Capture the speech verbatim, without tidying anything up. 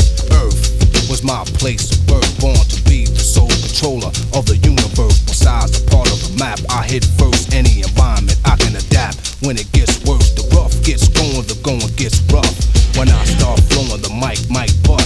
planet Earth was my place of birth, born to be the sole controller of the universe. Besides the part of the map I hit first, any environment I can adapt. When it gets worse, the rough gets going, the going gets rough. When I start flowing, the mic might bust.